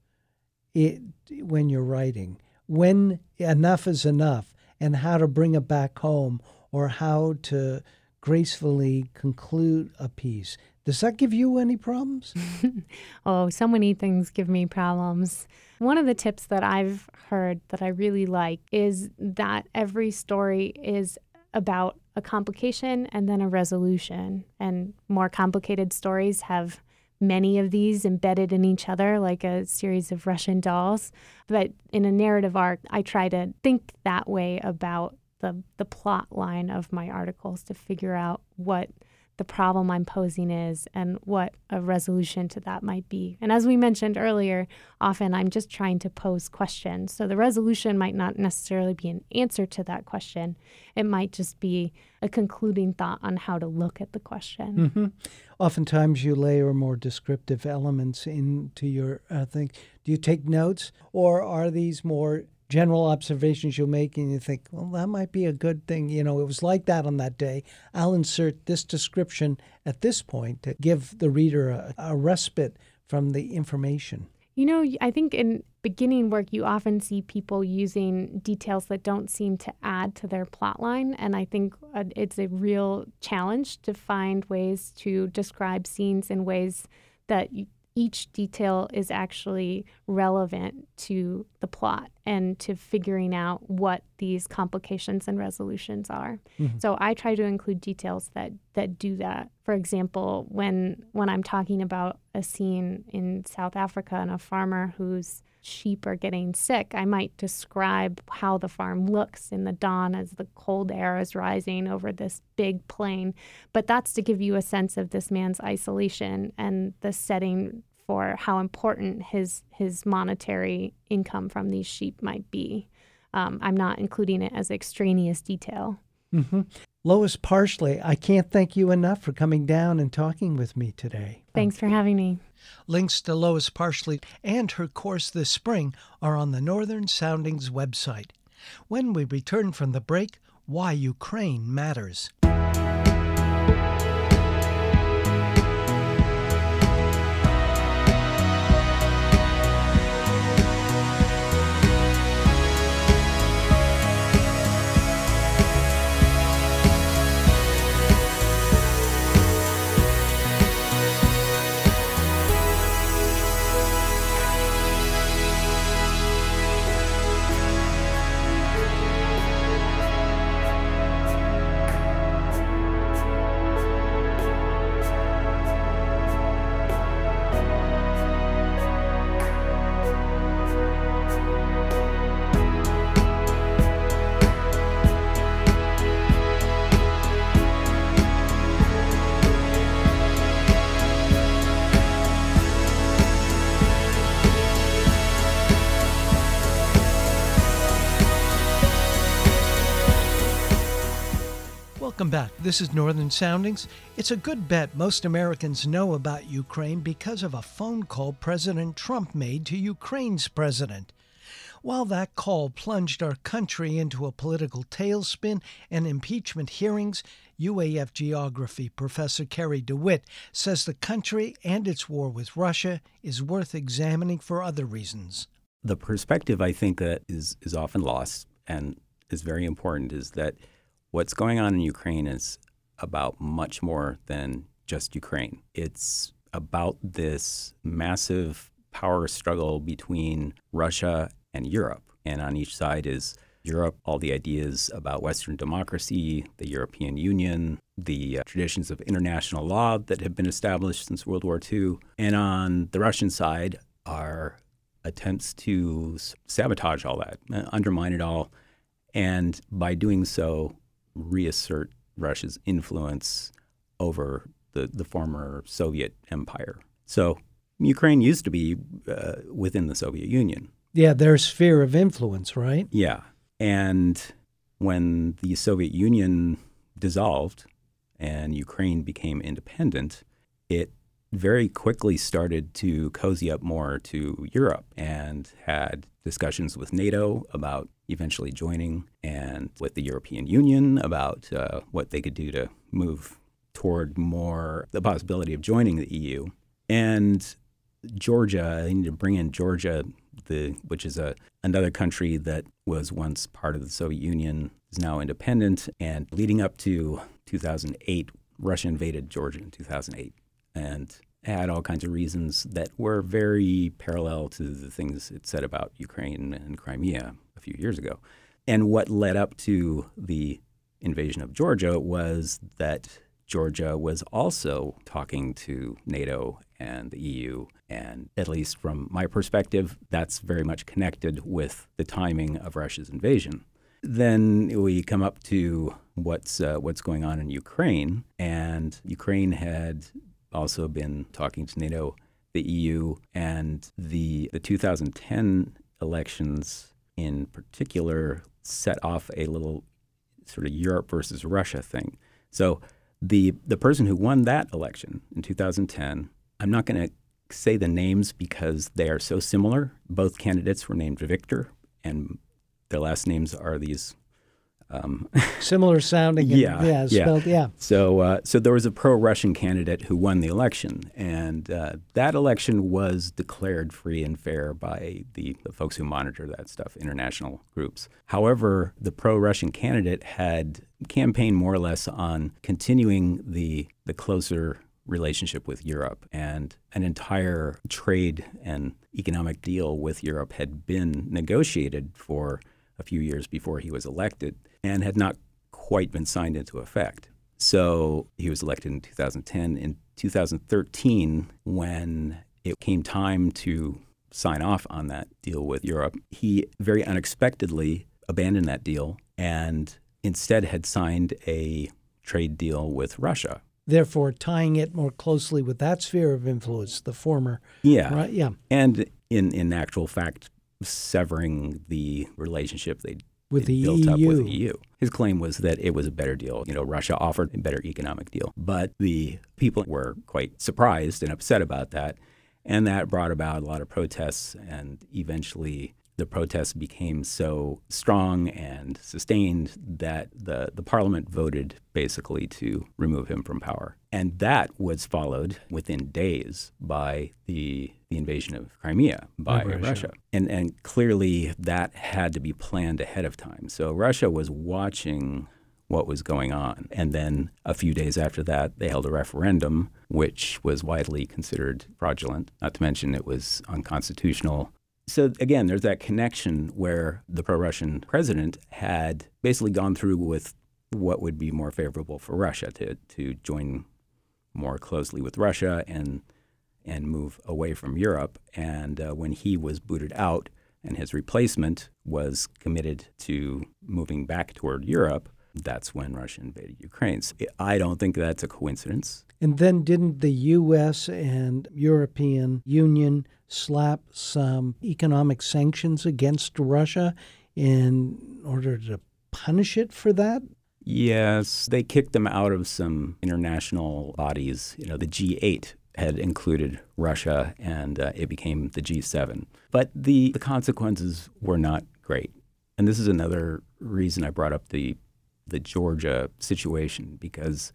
it, when you're writing. When enough is enough, and how to bring it back home, or how to gracefully conclude a piece. Does that give you any problems? Oh, so many things give me problems. One of the tips that I've heard that I really like is that every story is about a complication and then a resolution. And more complicated stories have many of these embedded in each other, like a series of Russian dolls. But in a narrative arc, I try to think that way about the the plot line of my articles to figure out what the problem I'm posing is and what a resolution to that might be. And as we mentioned earlier, often I'm just trying to pose questions. So the resolution might not necessarily be an answer to that question. It might just be a concluding thought on how to look at the question. Mm-hmm. Oftentimes you layer more descriptive elements into your uh, thing. Do you take notes, or are these more general observations you'll make and you think, well, that might be a good thing. You know, it was like that on that day. I'll insert this description at this point to give the reader a, a respite from the information. You know, I think in beginning work, you often see people using details that don't seem to add to their plot line. And I think uh, it's a real challenge to find ways to describe scenes in ways that you, each detail is actually relevant to the plot and to figuring out what these complications and resolutions are. Mm-hmm. So I try to include details that that do that. For example, when when I'm talking about a scene in South Africa and a farmer whose sheep are getting sick, I might describe how the farm looks in the dawn as the cold air is rising over this big plain. But that's to give you a sense of this man's isolation and the setting for how important his his monetary income from these sheep might be. Um, I'm not including it as extraneous detail. Mm-hmm. Lois Parsley, I can't thank you enough for coming down and talking with me today. Thanks for having me. Links to Lois Parsley and her course this spring are on the Northern Soundings website. When we return from the break, why Ukraine matters. Welcome back. This is Northern Soundings. It's a good bet most Americans know about Ukraine because of a phone call President Trump made to Ukraine's president. While that call plunged our country into a political tailspin and impeachment hearings, U A F geography professor Kerry DeWitt says the country and its war with Russia is worth examining for other reasons. The perspective I think that is, is often lost and is very important is that what's going on in Ukraine is about much more than just Ukraine. It's about this massive power struggle between Russia and Europe. And on each side is Europe, all the ideas about Western democracy, the European Union, the uh, traditions of international law that have been established since World War Two. And on the Russian side are attempts to s- sabotage all that, uh, undermine it all, and by doing so, reassert Russia's influence over the, the former Soviet empire. So Ukraine used to be uh, within the Soviet Union. Yeah, their sphere of influence, right? Yeah. And when the Soviet Union dissolved and Ukraine became independent, it very quickly started to cozy up more to Europe and had discussions with NATO about eventually joining, and with the European Union about uh, what they could do to move toward more the possibility of joining the E U. And Georgia, I need to bring in Georgia, the which is a another country that was once part of the Soviet Union, is now independent. And leading up to two thousand eight, Russia invaded Georgia in two thousand eight. And had all kinds of reasons that were very parallel to the things it said about Ukraine and Crimea a few years ago. And what led up to the invasion of Georgia was that Georgia was also talking to NATO and the E U. And at least from my perspective, that's very much connected with the timing of Russia's invasion. Then we come up to what's uh, what's going on in Ukraine. And Ukraine had also been talking to NATO, the E U, and the the two thousand ten elections in particular set off a little sort of Europe versus Russia thing. So the the person who won that election in two thousand ten, I'm not going to say the names because they are so similar. Both candidates were named Victor, and their last names are these Um, Similar sounding. And, yeah, yeah, spelled, yeah. yeah. So, uh, so there was a pro-Russian candidate who won the election, and uh, that election was declared free and fair by the, the folks who monitor that stuff, international groups. However, the pro-Russian candidate had campaigned more or less on continuing the the closer relationship with Europe, and an entire trade and economic deal with Europe had been negotiated for a few years before he was elected and had not quite been signed into effect. So he was elected in two thousand ten. In two thousand thirteen, when it came time to sign off on that deal with Europe, he very unexpectedly abandoned that deal and instead had signed a trade deal with Russia. Therefore, tying it more closely with that sphere of influence, the former. Yeah. Right? Yeah. And in, in actual fact, severing the relationship they with the built E U. up with the E U. His claim was that it was a better deal. You know, Russia offered a better economic deal. But the people were quite surprised and upset about that. And that brought about a lot of protests. And eventually the protests became so strong and sustained that the, the parliament voted basically to remove him from power. And that was followed within days by the the invasion of Crimea by Russia. Russia. And and clearly that had to be planned ahead of time. So Russia was watching what was going on. And then a few days after that, they held a referendum, which was widely considered fraudulent, not to mention it was unconstitutional. So again, there's that connection where the pro-Russian president had basically gone through with what would be more favorable for Russia to, to join more closely with Russia and and move away from Europe. And uh, when he was booted out and his replacement was committed to moving back toward Europe, that's when Russia invaded Ukraine. So I don't think that's a coincidence. And then didn't the U S and European Union slap some economic sanctions against Russia in order to punish it for that? Yes, they kicked them out of some international bodies. You know, the G eight had included Russia, and uh, it became the G seven. But the, the consequences were not great. And this is another reason I brought up the the Georgia situation, because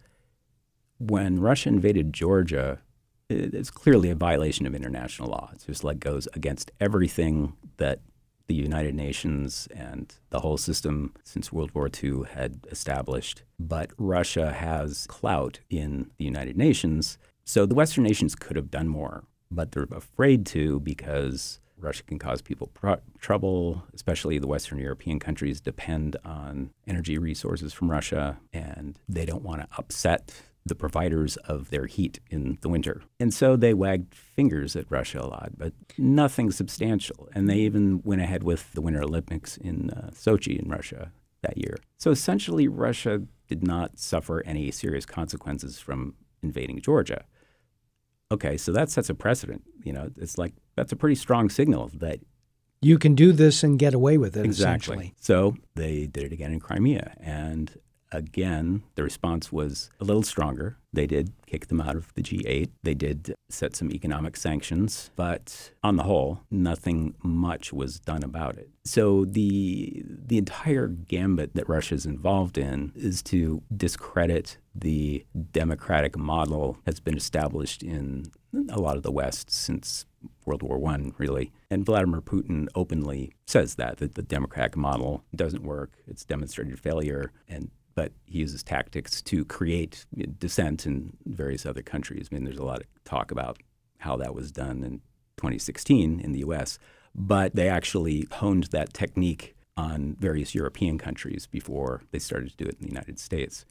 when Russia invaded Georgia, it, it's clearly a violation of international law. It's just like goes against everything that the United Nations and the whole system since World War Two had established. But Russia has clout in the United Nations. So the Western nations could have done more, but they're afraid to because Russia can cause people pro- trouble, especially the Western European countries depend on energy resources from Russia, and they don't want to upset the providers of their heat in the winter. And so they wagged fingers at Russia a lot, but nothing substantial. And they even went ahead with the Winter Olympics in uh, Sochi in Russia that year. So essentially, Russia did not suffer any serious consequences from invading Georgia. Okay, so that sets a precedent. You know, it's like that's a pretty strong signal that you can do this and get away with it, exactly. essentially. So they did it again in Crimea. And again, the response was a little stronger. They did kick them out of the G eight. They did set some economic sanctions, but on the whole, nothing much was done about it. So the the entire gambit that Russia's involved in is to discredit the democratic model that's been established in a lot of the West since World War One, really. And Vladimir Putin openly says that, that the democratic model doesn't work. It's demonstrated failure. And but he uses tactics to create dissent in various other countries. I mean, there's a lot of talk about how that was done in twenty sixteen in the U S, but they actually honed that technique on various European countries before they started to do it in the United States.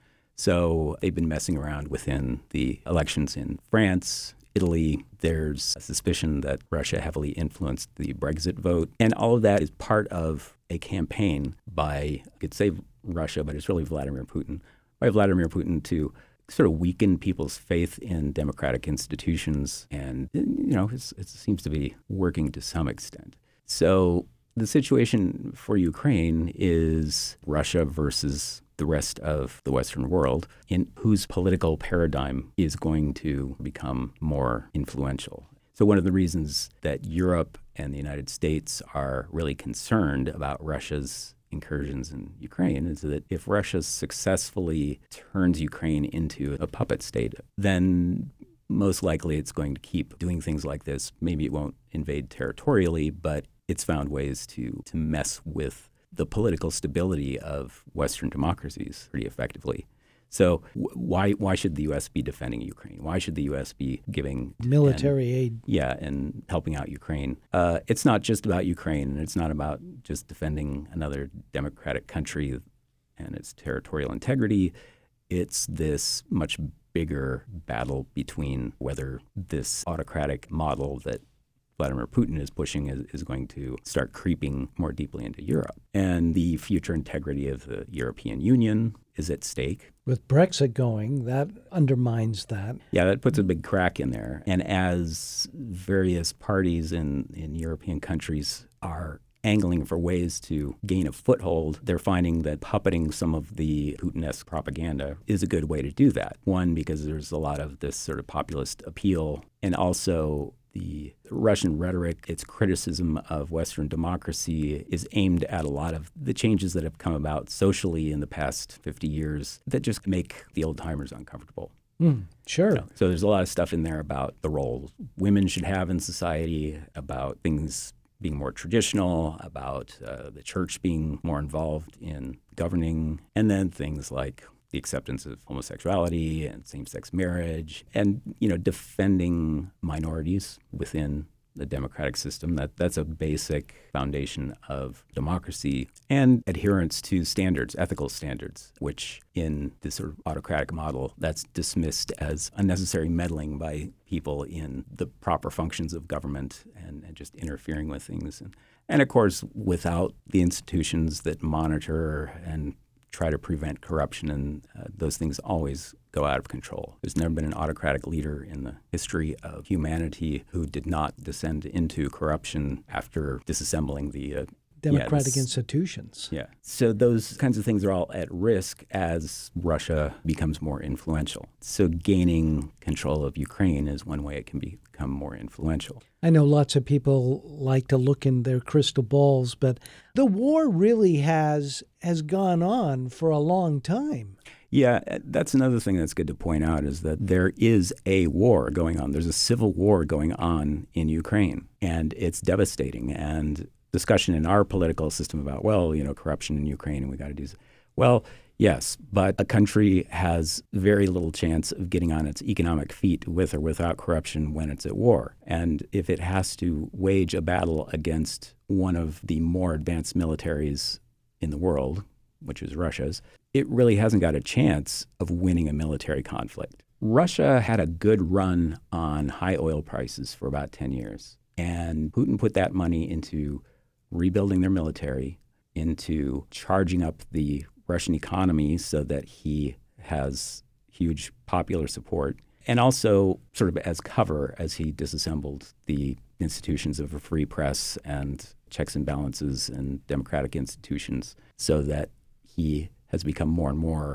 So they've been messing around within the elections in France, Italy. There's a suspicion that Russia heavily influenced the Brexit vote. And all of that is part of a campaign by, I could say Russia, but it's really Vladimir Putin, by Vladimir Putin to sort of weaken people's faith in democratic institutions. And, you know, it's, it seems to be working to some extent. So the situation for Ukraine is Russia versus the rest of the Western world, in whose political paradigm is going to become more influential. So one of the reasons that Europe and the United States are really concerned about Russia's incursions in Ukraine is that if Russia successfully turns Ukraine into a puppet state, then most likely it's going to keep doing things like this. Maybe it won't invade territorially, but it's found ways to, to mess with the political stability of Western democracies pretty effectively. So w- why why should the U S be defending Ukraine? Why should the U S be giving military and, aid? Yeah, and helping out Ukraine. Uh, it's not just about Ukraine, and it's not about just defending another democratic country and its territorial integrity. It's this much bigger battle between whether this autocratic model that Vladimir Putin is pushing is, is going to start creeping more deeply into Europe. And the future integrity of the European Union is at stake. With Brexit going, that undermines that. Yeah, that puts a big crack in there. And as various parties in, in European countries are angling for ways to gain a foothold, they're finding that puppeting some of the Putin-esque propaganda is a good way to do that. One, because there's a lot of this sort of populist appeal, and also the Russian rhetoric, its criticism of Western democracy is aimed at a lot of the changes that have come about socially in the past fifty years that just make the old-timers uncomfortable. Mm, sure. So, so there's a lot of stuff in there about the role women should have in society, about things being more traditional, about uh, the church being more involved in governing, and then things like the acceptance of homosexuality and same-sex marriage, and, you know, defending minorities within the democratic system. That that's a basic foundation of democracy, and adherence to standards, ethical standards, which in this sort of autocratic model, that's dismissed as unnecessary meddling by people in the proper functions of government and, and just interfering with things. And, and of course, without the institutions that monitor and try to prevent corruption, and uh, those things always go out of control. There's never been an autocratic leader in the history of humanity who did not descend into corruption after disassembling the uh, democratic yeah, this, institutions. Yeah. So those kinds of things are all at risk as Russia becomes more influential. So gaining control of Ukraine is one way it can become more influential. I know lots of people like to look in their crystal balls, but the war really has has gone on for a long time. Yeah, that's another thing that's good to point out is that there is a war going on. There's a civil war going on in Ukraine, and it's devastating. And discussion in our political system about, well, you know, corruption in Ukraine and we got to do this. Well, yes, but a country has very little chance of getting on its economic feet with or without corruption when it's at war. And if it has to wage a battle against one of the more advanced militaries in the world, which is Russia's, it really hasn't got a chance of winning a military conflict. Russia had a good run on high oil prices for about ten years. And Putin put that money into rebuilding their military, into charging up the Russian economy so that he has huge popular support, and also sort of as cover as he disassembled the institutions of a free press and checks and balances and democratic institutions so that he has become more and more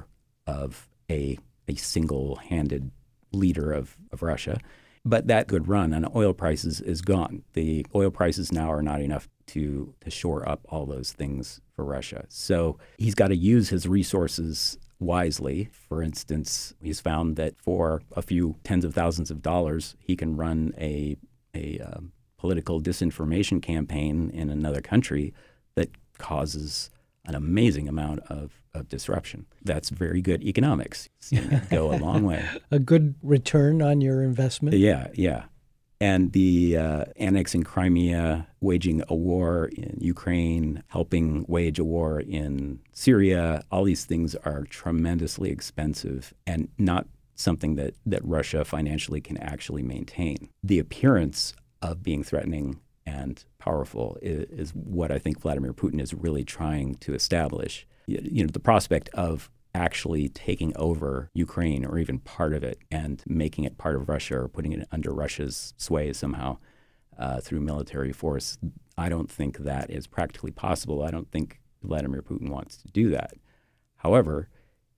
of a, a single-handed leader of, of Russia. But that good run on oil prices is gone. The oil prices now are not enough to, to shore up all those things for Russia. So he's got to use his resources wisely. For instance, he's found that for a few tens of thousands of dollars, he can run a, a uh, political disinformation campaign in another country that causes an amazing amount of, of disruption. That's very good economics. Seen that go a long way. A good return on your investment. Yeah, yeah. And the uh, annexing Crimea, waging a war in Ukraine, helping wage a war in Syria, all these things are tremendously expensive and not something that, that Russia financially can actually maintain. The appearance of being threatening and powerful is, is what I think Vladimir Putin is really trying to establish. You know, the prospect of actually taking over Ukraine or even part of it and making it part of Russia or putting it under Russia's sway somehow uh, through military force, I don't think that is practically possible. I don't think Vladimir Putin wants to do that. However,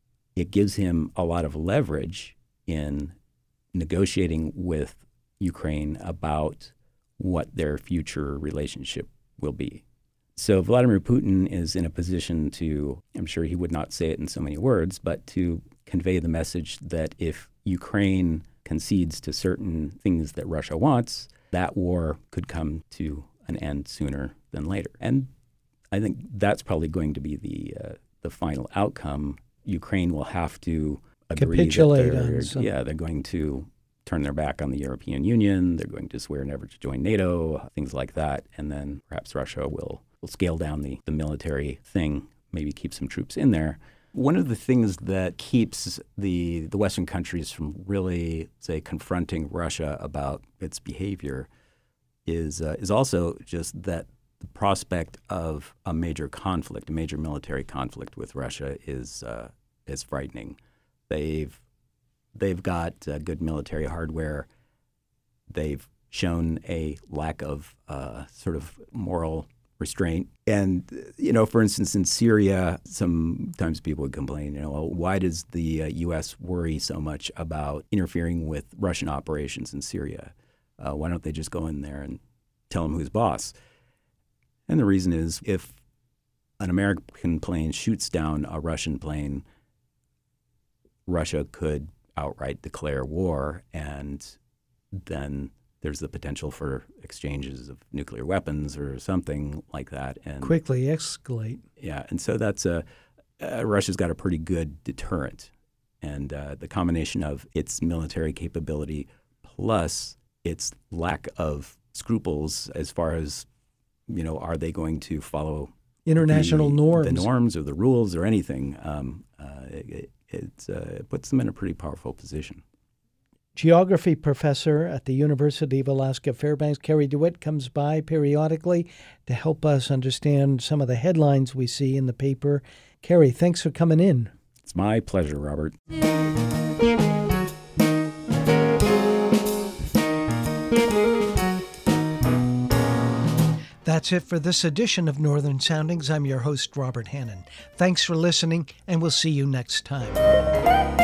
it gives him a lot of leverage in negotiating with Ukraine about what their future relationship will be. So Vladimir Putin is in a position to, I'm sure he would not say it in so many words, but to convey the message that if Ukraine concedes to certain things that Russia wants, that war could come to an end sooner than later. And I think that's probably going to be the uh, the final outcome. Ukraine will have to agree capitulate that they're, on something. yeah, they're going to turn their back on the European Union. They're going to swear never to join NATO, things like that. And then perhaps Russia will, will scale down the, the military thing, maybe keep some troops in there. One of the things that keeps the, the Western countries from really, say, confronting Russia about its behavior is uh, is also just that the prospect of a major conflict, a major military conflict with Russia is uh, is frightening. They've They've got uh, good military hardware. They've shown a lack of uh, sort of moral restraint. And, you know, for instance, in Syria, sometimes people would complain, you know, well, why does the uh, U S worry so much about interfering with Russian operations in Syria? Uh, why don't they just go in there and tell them who's boss? And the reason is if an American plane shoots down a Russian plane, Russia could outright declare war, and then there's the potential for exchanges of nuclear weapons or something like that. And quickly escalate. Yeah, and so that's a uh, Russia's got a pretty good deterrent, and uh, the combination of its military capability plus its lack of scruples as far as, you know, are they going to follow international the, norms, the norms or the rules or anything? Um, uh, it, It, uh, it puts them in a pretty powerful position. Geography professor at the University of Alaska Fairbanks, Kerry DeWitt, comes by periodically to help us understand some of the headlines we see in the paper. Kerry, thanks for coming in. It's my pleasure, Robert. That's it for this edition of Northern Soundings. I'm your host, Robert Hannon. Thanks for listening, and we'll see you next time.